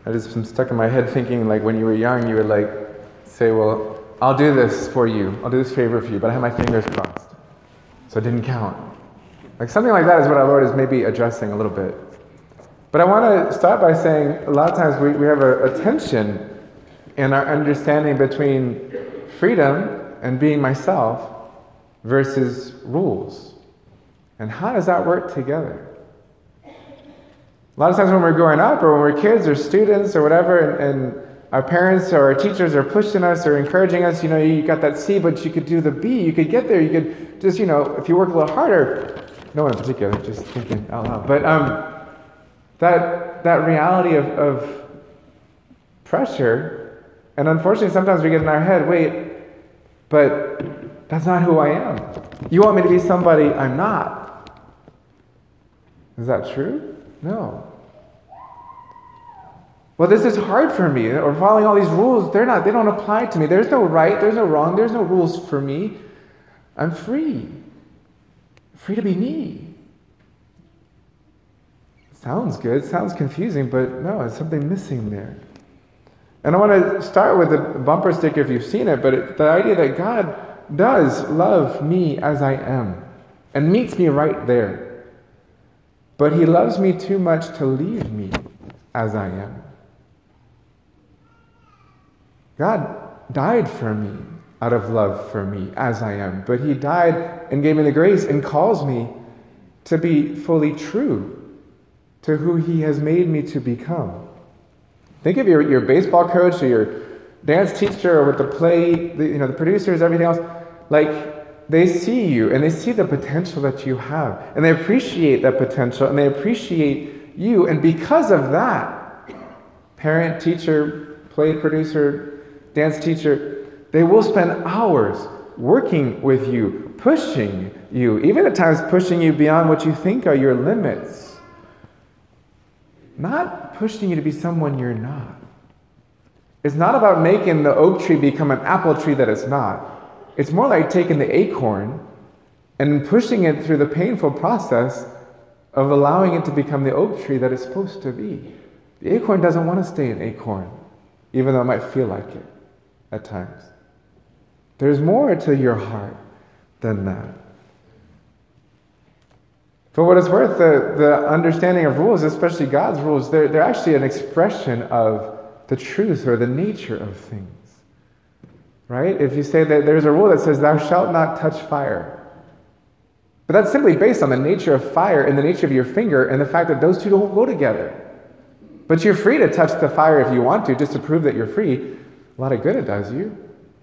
I just am stuck in my head thinking like when you were young, you would like say, well, I'll do this for you. I'll do this favor for you, but I have my fingers crossed. So it didn't count. Like something like that is what our Lord is maybe addressing a little bit. But I want to start by saying a lot of times we have a tension in our understanding between freedom and being myself versus rules. And how does that work together? A lot of times when we're growing up or when we're kids or students or whatever, and our parents or our teachers are pushing us or encouraging us, you got that C, but you could do the B, you could get there, you could just, if you work a little harder, no one in particular, just thinking out loud. But that reality of pressure, and unfortunately sometimes we get in our head, wait, but that's not who I am. You want me to be somebody I'm not. Is that true? No. Well, this is hard for me, or following all these rules, they don't apply to me. There's no right, there's no wrong, there's no rules for me. I'm free. Free to be me. Sounds good, sounds confusing, but no, there's something missing there. And I want to start with a bumper sticker if you've seen it, but the idea that God does love me as I am and meets me right there. But he loves me too much to leave me as I am. God died for me out of love for me as I am, but he died and gave me the grace and calls me to be fully true to who he has made me to become. Think of your baseball coach or your dance teacher or with the play, the producers, everything else. Like, they see you and they see the potential that you have, and they appreciate that potential and they appreciate you. And because of that, parent, teacher, play producer, dance teacher, they will spend hours working with you, pushing you, even at times pushing you beyond what you think are your limits. Not pushing you to be someone you're not. It's not about making the oak tree become an apple tree that it's not. It's more like taking the acorn and pushing it through the painful process of allowing it to become the oak tree that it's supposed to be. The acorn doesn't want to stay an acorn, even though it might feel like it at times. There's more to your heart than that. For what it's worth, the understanding of rules, especially God's rules, they're actually an expression of the truth or the nature of things. Right? If you say that there's a rule that says, thou shalt not touch fire. But that's simply based on the nature of fire and the nature of your finger and the fact that those two don't go together. But you're free to touch the fire if you want to, just to prove that you're free. A lot of good it does you.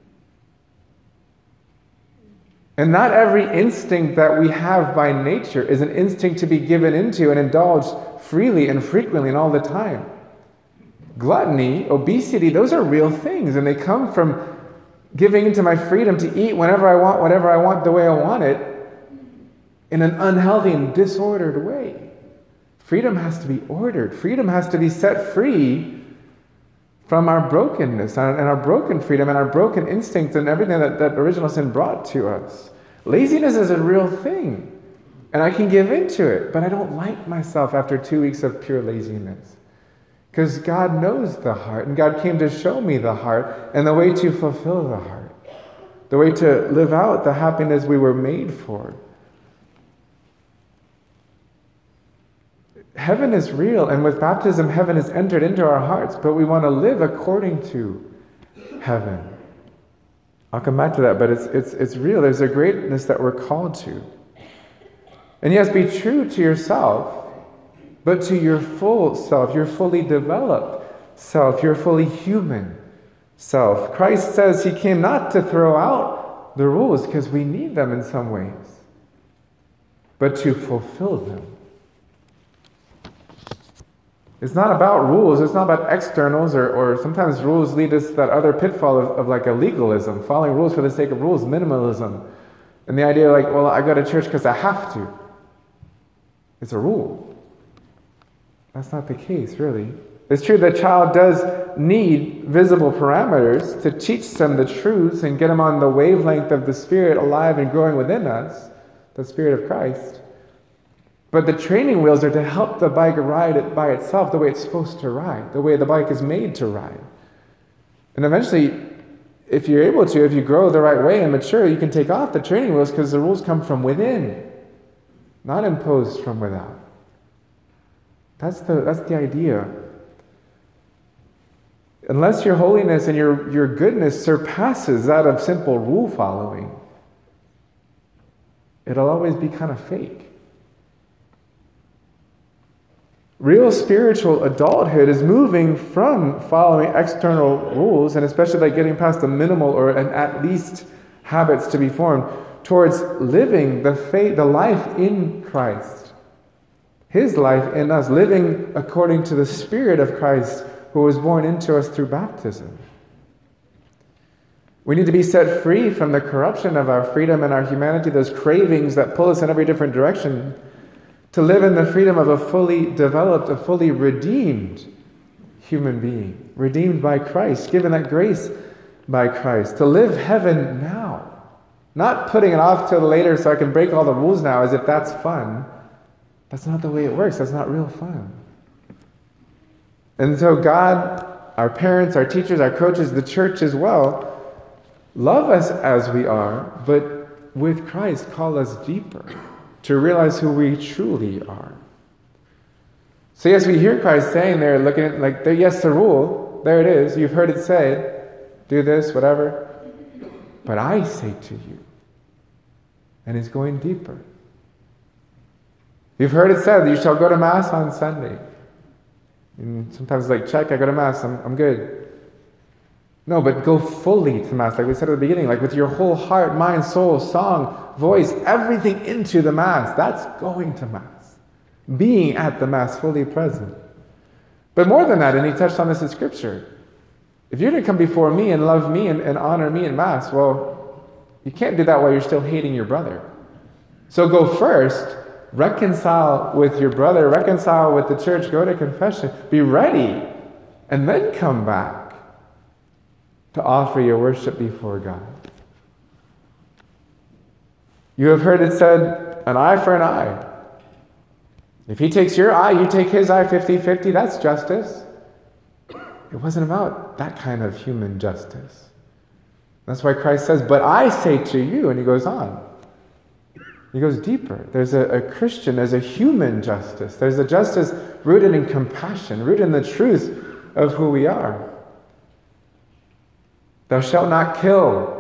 And not every instinct that we have by nature is an instinct to be given into and indulged freely and frequently and all the time. Gluttony, obesity, those are real things, and they come from giving into my freedom to eat whenever I want, whatever I want, the way I want it, in an unhealthy and disordered way. Freedom has to be ordered. Freedom has to be set free from our brokenness and our broken freedom and our broken instincts and everything that original sin brought to us. Laziness is a real thing, and I can give into it, but I don't like myself after 2 weeks of pure laziness. Because God knows the heart, and God came to show me the heart and the way to fulfill the heart, the way to live out the happiness we were made for. Heaven is real, and with baptism, heaven is entered into our hearts, but we want to live according to heaven. I'll come back to that, but it's real. There's a greatness that we're called to. And yes, be true to yourself, but to your full self, your fully developed self, your fully human self. Christ says he came not to throw out the rules because we need them in some ways, but to fulfill them. It's not about rules, it's not about externals, or sometimes rules lead us to that other pitfall of like a legalism, following rules for the sake of rules, minimalism. And the idea like, well, I go to church because I have to. It's a rule. That's not the case, really. It's true that a child does need visible parameters to teach them the truths and get them on the wavelength of the Spirit alive and growing within us, the Spirit of Christ. But the training wheels are to help the bike ride it by itself the way it's supposed to ride, the way the bike is made to ride. And eventually, if you're able to, if you grow the right way and mature, you can take off the training wheels because the rules come from within, not imposed from without. That's the idea. Unless your holiness and your goodness surpasses that of simple rule following, it'll always be kind of fake. Real spiritual adulthood is moving from following external rules, and especially like getting past the minimal or at least habits to be formed, towards living the life in Christ. His life in us, living according to the Spirit of Christ who was born into us through baptism. We need to be set free from the corruption of our freedom and our humanity, those cravings that pull us in every different direction, to live in the freedom of a fully developed, a fully redeemed human being, redeemed by Christ, given that grace by Christ, to live heaven now, not putting it off till later so I can break all the rules now as if that's fun. That's not the way it works. That's not real fun. And so God, our parents, our teachers, our coaches, the church as well, love us as we are, but with Christ call us deeper to realize who we truly are. So yes, we hear Christ saying there, looking at like, yes, the rule, there it is. You've heard it said, do this, whatever. But I say to you, and he's going deeper. You've heard it said, you shall go to Mass on Sunday. And sometimes like, check, I go to Mass, I'm good. No, but go fully to Mass, like we said at the beginning, like with your whole heart, mind, soul, song, voice, everything into the Mass. That's going to Mass. Being at the Mass, fully present. But more than that, and he touched on this in Scripture, if you're going to come before me and love me and honor me in Mass, well, you can't do that while you're still hating your brother. So go first, reconcile with your brother, reconcile with the church, go to confession, be ready, and then come back to offer your worship before God. You have heard it said, an eye for an eye. If he takes your eye, you take his eye 50-50, that's justice. It wasn't about that kind of human justice. That's why Christ says, but I say to you, and he goes on. He goes deeper. There's a Christian, there's a human justice. There's a justice rooted in compassion, rooted in the truth of who we are. Thou shalt not kill.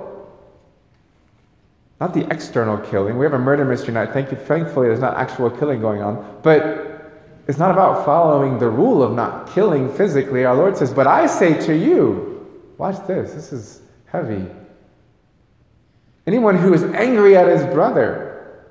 Not the external killing. We have a murder mystery night. Thankfully, there's not actual killing going on. But it's not about following the rule of not killing physically. Our Lord says, but I say to you, watch this. This is heavy. Anyone who is angry at his brother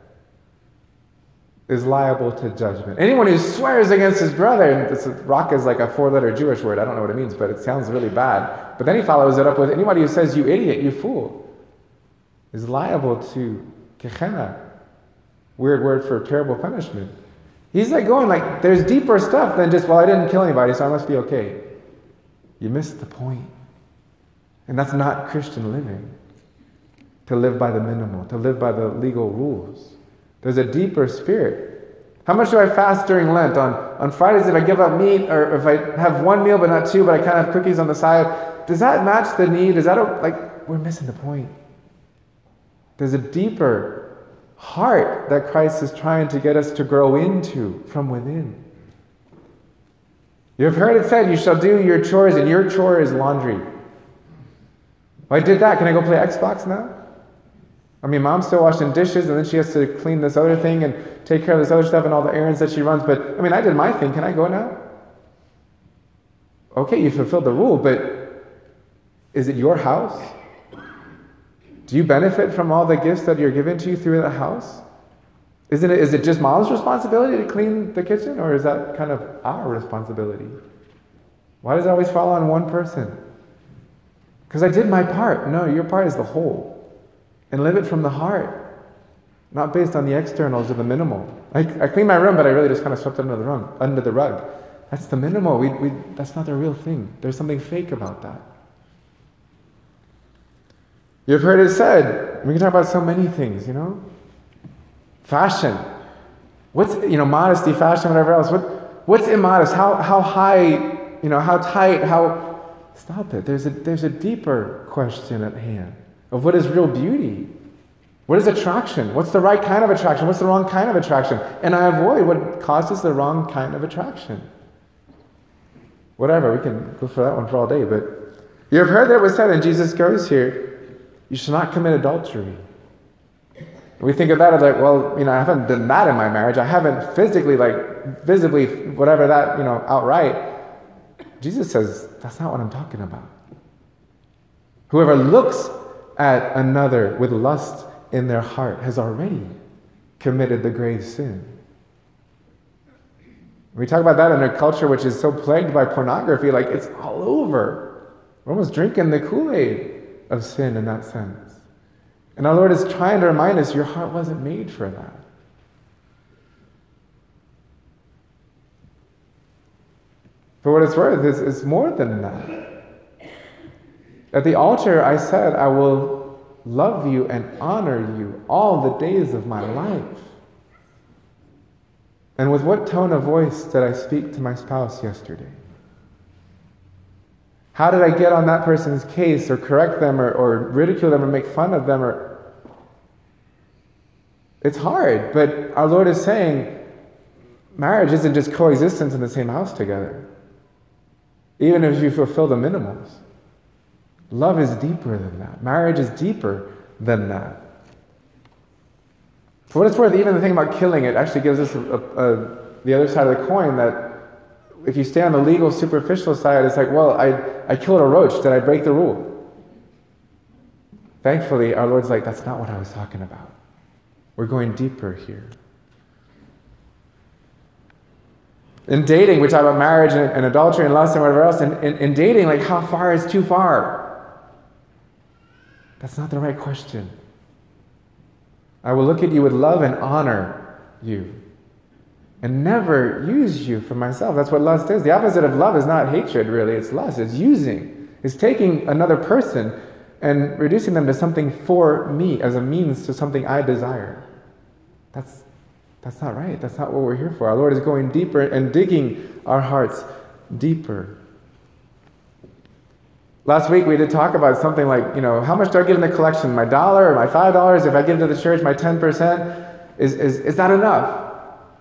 is liable to judgment. Anyone who swears against his brother, and rock is like a 4-letter Jewish word, I don't know what it means, but it sounds really bad. But then he follows it up with, anybody who says, you idiot, you fool, is liable to Gehenna. Weird word for terrible punishment. He's like going like, there's deeper stuff than just, well, I didn't kill anybody, so I must be okay. You missed the point. And that's not Christian living. To live by the minimal, to live by the legal rules. There's a deeper spirit. How much do I fast during Lent? On Fridays, if I give up meat, or if I have one meal but not two, but I kind of have cookies on the side, does that match the need? Is that we're missing the point. There's a deeper heart that Christ is trying to get us to grow into from within. You have heard it said, you shall do your chores, and your chore is laundry. Well, I did that. Can I go play Xbox now? I mean, mom's still washing dishes, and then she has to clean this other thing and take care of this other stuff and all the errands that she runs. But, I mean, I did my thing. Can I go now? Okay, you fulfilled the rule, but is it your house? Do you benefit from all the gifts that you're given to you through the house? Is it just mom's responsibility to clean the kitchen, or is that kind of our responsibility? Why does it always fall on one person? Because I did my part. No, your part is the whole. And live it from the heart, not based on the externals or the minimal. I cleaned my room, but I really just kind of swept it under the rug. That's the minimal. That's not the real thing. There's something fake about that. You've heard it said, we can talk about so many things, Fashion. What's, modesty, fashion, whatever else? What's immodest? How high, how tight, how... Stop it. There's a deeper question at hand of what is real beauty. What is attraction? What's the right kind of attraction? What's the wrong kind of attraction? And I avoid what causes the wrong kind of attraction. Whatever, we can go for that one for all day, but you have heard that it was said, and Jesus goes here, you shall not commit adultery. We think of that as like, well, I haven't done that in my marriage. I haven't physically, visibly, whatever that, outright. Jesus says, that's not what I'm talking about. Whoever looks at another with lust in their heart has already committed the grave sin. We talk about that in a culture which is so plagued by pornography, it's all over. We're almost drinking the Kool-Aid of sin in that sense. And our Lord is trying to remind us, your heart wasn't made for that. For what it's worth, it's more than that. At the altar, I said, I will love you and honor you all the days of my life. And with what tone of voice did I speak to my spouse yesterday? How did I get on that person's case or correct them or ridicule them or make fun of them? It's hard, but our Lord is saying marriage isn't just coexistence in the same house together. Even if you fulfill the minimums. Love is deeper than that. Marriage is deeper than that. For what it's worth, even the thing about killing, it actually gives us the other side of the coin, that if you stay on the legal, superficial side, it's like, well, I killed a roach. Did I break the rule? Thankfully, our Lord's like, that's not what I was talking about. We're going deeper here. In dating, we talk about marriage and adultery and lust and whatever else. In dating, how far is too far? That's not the right question. I will look at you with love and honor you, and never use you for myself. That's what lust is. The opposite of love is not hatred, really. It's lust. It's using. It's taking another person and reducing them to something for me, as a means to something I desire. That's not right. That's not what we're here for. Our Lord is going deeper and digging our hearts deeper. Last week we did talk about something like, how much do I give in the collection? My $1 or my $5? If I give to the church my 10%, is that enough?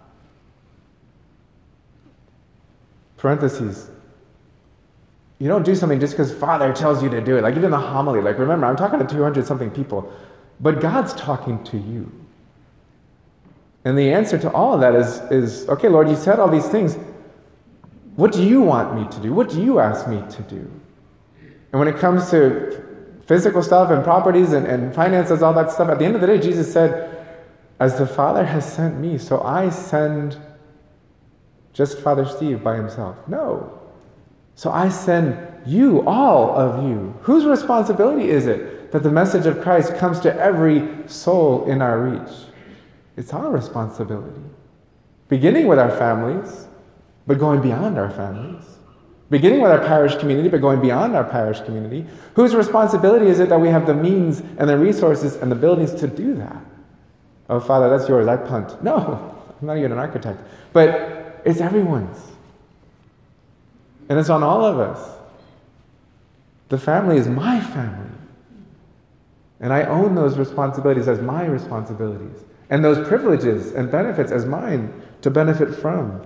Parentheses. You don't do something just because Father tells you to do it. Even in the homily, remember, I'm talking to 200-something people, but God's talking to you. And the answer to all of that is, okay, Lord, you said all these things. What do you want me to do? What do you ask me to do? And when it comes to physical stuff and properties and finances, all that stuff, at the end of the day, Jesus said, as the Father has sent me, so I send just Father Steve by himself. No. So I send you, all of you. Whose responsibility is it that the message of Christ comes to every soul in our reach? It's our responsibility. Beginning with our families, but going beyond our families. Beginning with our parish community, but going beyond our parish community. Whose responsibility is it that we have the means and the resources and the buildings to do that? Oh, Father, that's yours. I punt. No, I'm not even an architect. But it's everyone's. And it's on all of us. The family is my family. And I own those responsibilities as my responsibilities. And those privileges and benefits as mine to benefit from.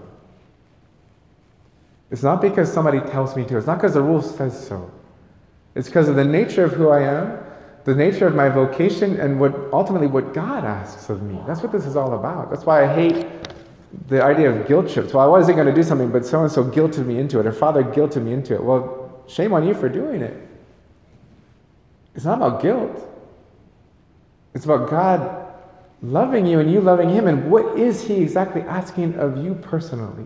It's not because somebody tells me to. It's not because the rule says so. It's because of the nature of who I am, the nature of my vocation, and ultimately what God asks of me. That's what this is all about. That's why I hate the idea of guilt trips. Well, I wasn't going to do something, but so-and-so guilted me into it, or Father guilted me into it. Well, shame on you for doing it. It's not about guilt. It's about God loving you and you loving Him. And what is He exactly asking of you personally?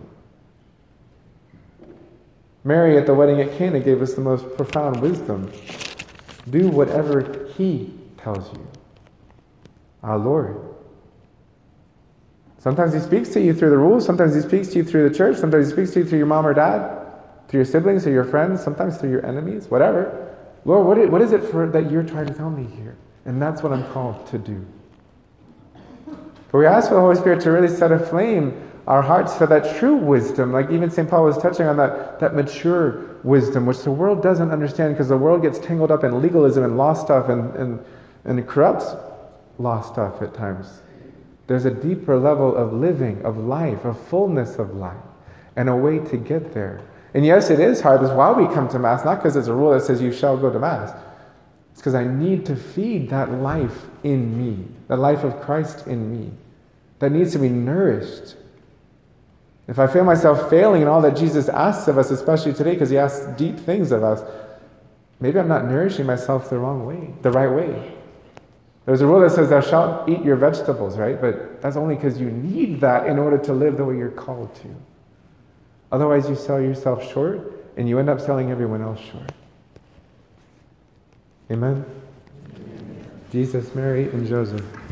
Mary at the wedding at Cana gave us the most profound wisdom. Do whatever He tells you. Our Lord. Sometimes He speaks to you through the rules. Sometimes He speaks to you through the church. Sometimes He speaks to you through your mom or dad, through your siblings, through your friends, sometimes through your enemies, whatever. Lord, what is it that you're trying to tell me here? And that's what I'm called to do. But we ask for the Holy Spirit to really set aflame our hearts for that true wisdom, like even St. Paul was touching on that mature wisdom, which the world doesn't understand because the world gets tangled up in legalism and law stuff and it corrupts law stuff at times. There's a deeper level of living, of life, of fullness of life, and a way to get there. And yes, it is hard. That's why we come to Mass, not because it's a rule that says you shall go to Mass. It's because I need to feed that life in me, the life of Christ in me, that needs to be nourished. If I feel myself failing in all that Jesus asks of us, especially today, because he asks deep things of us, maybe I'm not nourishing myself the right way. There's a rule that says thou shalt eat your vegetables, right? But that's only because you need that in order to live the way you're called to. Otherwise, you sell yourself short, and you end up selling everyone else short. Amen? Jesus, Mary, and Joseph.